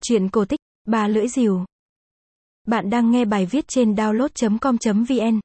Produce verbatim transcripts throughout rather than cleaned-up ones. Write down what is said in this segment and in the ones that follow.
Truyện cổ tích, ba lưỡi rìu. Bạn đang nghe bài viết trên download chấm com chấm vn.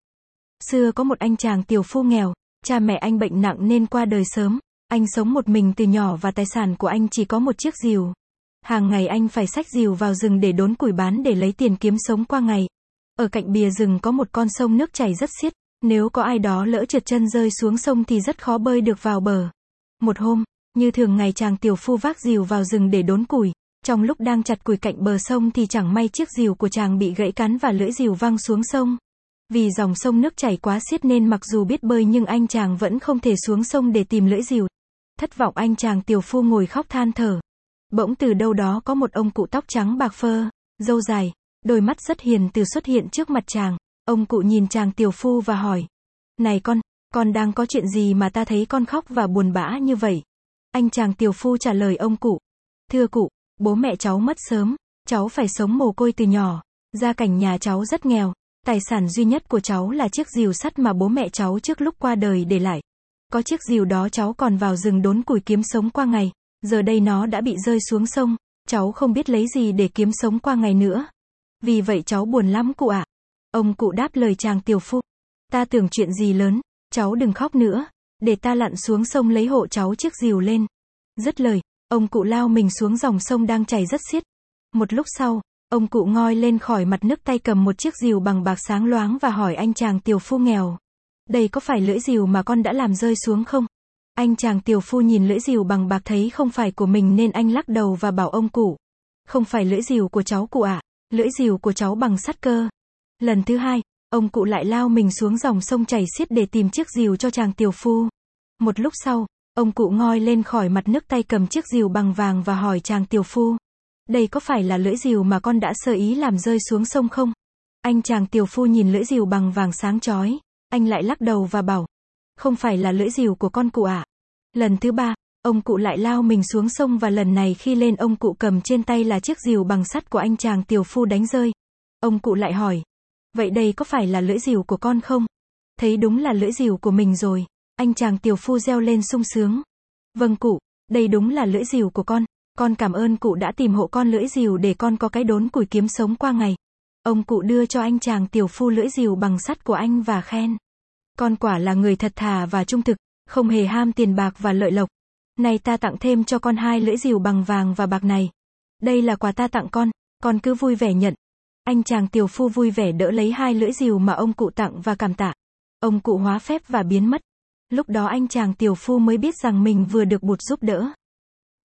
Xưa có một anh chàng tiểu phu nghèo, cha mẹ anh bệnh nặng nên qua đời sớm. Anh sống một mình từ nhỏ và tài sản của anh chỉ có một chiếc rìu. Hàng ngày anh phải xách rìu vào rừng để đốn củi bán để lấy tiền kiếm sống qua ngày. Ở cạnh bìa rừng có một con sông nước chảy rất xiết, nếu có ai đó lỡ trượt chân rơi xuống sông thì rất khó bơi được vào bờ. Một hôm, như thường ngày chàng tiểu phu vác rìu vào rừng để đốn củi. Trong lúc đang chặt củi cạnh bờ sông thì chẳng may chiếc rìu của chàng bị gãy cán và lưỡi rìu văng xuống sông. Vì dòng sông nước chảy quá xiết nên mặc dù biết bơi nhưng anh chàng vẫn không thể xuống sông để tìm lưỡi rìu. Thất vọng anh chàng tiểu phu ngồi khóc than thở. Bỗng từ đâu đó có một ông cụ tóc trắng bạc phơ, râu dài, đôi mắt rất hiền từ xuất hiện trước mặt chàng. Ông cụ nhìn chàng tiểu phu và hỏi: "Này con, con đang có chuyện gì mà ta thấy con khóc và buồn bã như vậy?" Anh chàng tiểu phu trả lời ông cụ: "Thưa cụ, bố mẹ cháu mất sớm, cháu phải sống mồ côi từ nhỏ. Gia cảnh nhà cháu rất nghèo, tài sản duy nhất của cháu là chiếc rìu sắt mà bố mẹ cháu trước lúc qua đời để lại. Có chiếc rìu đó cháu còn vào rừng đốn củi kiếm sống qua ngày, giờ đây nó đã bị rơi xuống sông, cháu không biết lấy gì để kiếm sống qua ngày nữa. Vì vậy cháu buồn lắm cụ ạ." Ông cụ đáp lời chàng tiểu phu: "Ta tưởng chuyện gì lớn, cháu đừng khóc nữa, để ta lặn xuống sông lấy hộ cháu chiếc rìu lên." Dứt lời, ông cụ lao mình xuống dòng sông đang chảy rất xiết. Một lúc sau, ông cụ ngoi lên khỏi mặt nước tay cầm một chiếc rìu bằng bạc sáng loáng và hỏi anh chàng tiểu phu nghèo: "Đây có phải lưỡi rìu mà con đã làm rơi xuống không?" Anh chàng tiểu phu nhìn lưỡi rìu bằng bạc thấy không phải của mình nên anh lắc đầu và bảo ông cụ: "Không phải lưỡi rìu của cháu cụ ạ, lưỡi rìu của cháu bằng sắt cơ." Lần thứ hai, ông cụ lại lao mình xuống dòng sông chảy xiết để tìm chiếc rìu cho chàng tiểu phu. Một lúc sau, ông cụ ngoi lên khỏi mặt nước tay cầm chiếc rìu bằng vàng và hỏi chàng tiểu phu: "Đây có phải là lưỡi rìu mà con đã sơ ý làm rơi xuống sông không?" Anh chàng tiểu phu nhìn lưỡi rìu bằng vàng sáng chói, anh lại lắc đầu và bảo: "Không phải là lưỡi rìu của con cụ ạ." Lần thứ ba, ông cụ lại lao mình xuống sông và lần này khi lên ông cụ cầm trên tay là chiếc rìu bằng sắt của anh chàng tiểu phu đánh rơi. Ông cụ lại hỏi: "Vậy đây có phải là lưỡi rìu của con không?" Thấy đúng là lưỡi rìu của mình rồi, anh chàng tiểu phu reo lên sung sướng: "Vâng cụ, đây đúng là lưỡi rìu của con, con cảm ơn cụ đã tìm hộ con lưỡi rìu để con có cái đốn củi kiếm sống qua ngày." Ông cụ đưa cho anh chàng tiểu phu lưỡi rìu bằng sắt của anh và khen: "Con quả là người thật thà và trung thực, không hề ham tiền bạc và lợi lộc. Này ta tặng thêm cho con hai lưỡi rìu bằng vàng và bạc này. Đây là quà ta tặng con, con cứ vui vẻ nhận." Anh chàng tiểu phu vui vẻ đỡ lấy hai lưỡi rìu mà ông cụ tặng và cảm tạ. Ông cụ hóa phép và biến mất. Lúc đó anh chàng tiểu phu mới biết rằng mình vừa được bụt giúp đỡ.